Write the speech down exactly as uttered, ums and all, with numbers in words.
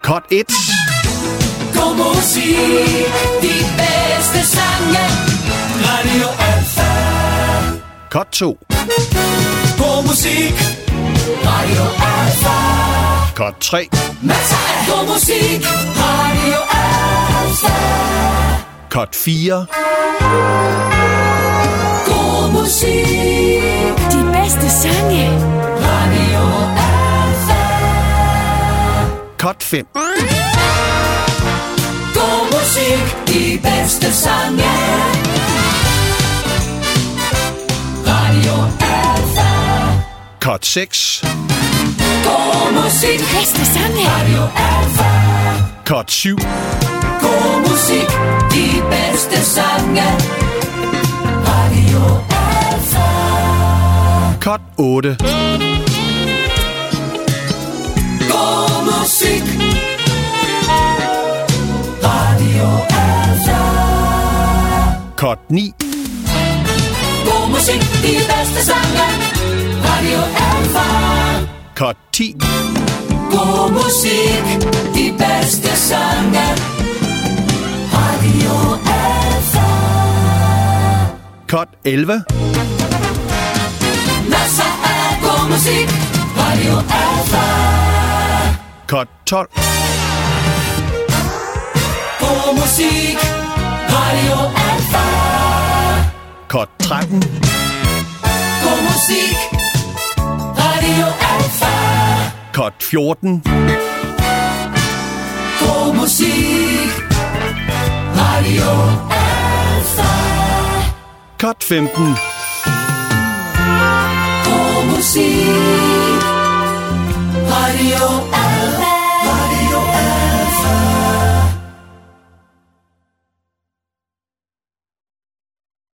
Cut et. God musik, de bedste sange. Radio Alfa. Cut to. God musik, Radio Alfa. Cut tre. Masser af god musik, Radio Alfa. Cut fire. God musik, de bedste sange. Radio Alfa. Cut fem. God musik, de bedste sange. Radio Alfa. Cut seks. God musik, De bedste sange. Radio Alfa. Cut syv. God musik, de bedste sange. Radio Alfa. Cut otte. God musik, Radio Alfa. Cut ni. God musik, de bedste sange. Radio Alfa. Cut ti. God musik, de bedste sange. Radio Alfa. Cut elleve. Masser af god musik. Radio Alfa. Cut tolv. God musik. Radio Alfa. Cut tretten. God musik. Radio Alfa. Cut fjorten. God musik. Radio Alfa. Cut femten. God musik. Radio Alfa.